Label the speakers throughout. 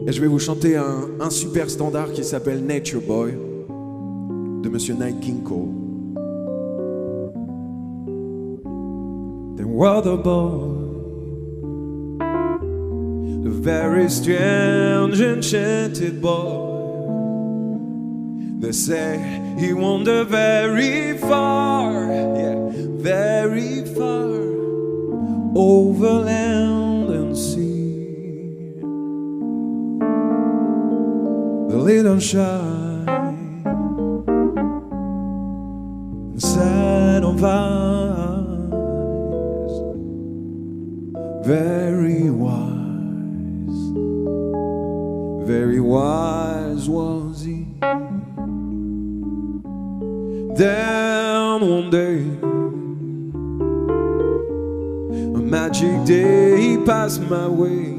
Speaker 1: Et je vais vous chanter un super standard qui s'appelle Nature Boy de Monsieur Nat King Cole. There was a boy, a very strange enchanted boy. They say he wandered very far, yeah, very far, over land and sea. The little shy and sad of eyes, very wise was he. Then one day, a magic day passed my way,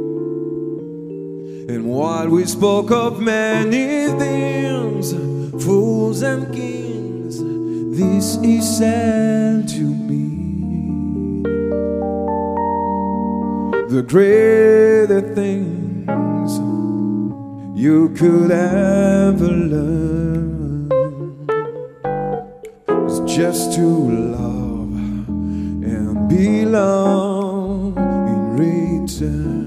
Speaker 1: and while we spoke of many things, fools and kings, this he said to me: the greater things you could ever learn is just to love and be loved in return.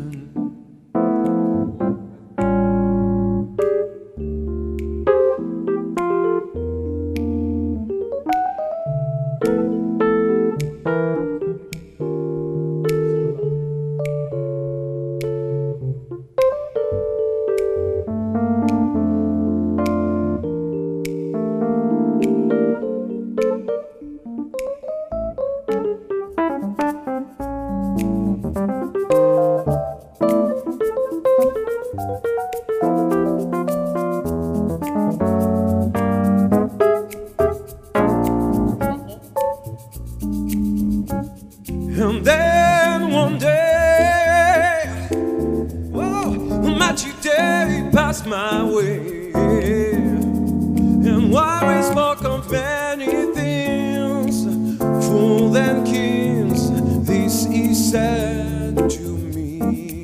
Speaker 1: And then one day, whoa, a magic day passed my way, and while we spoke of many things, fools and kings, this he said to me: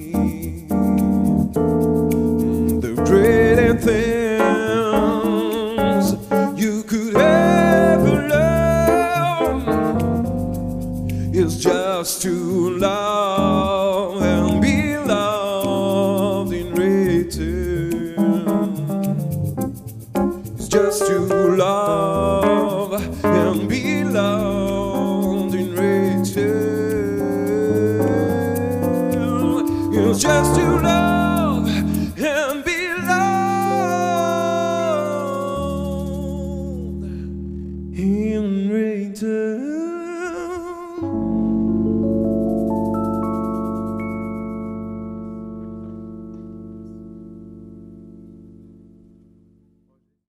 Speaker 1: the greater things you could ever learn is just to love and be loved in return. It's just to love and be loved in return. It's just to love and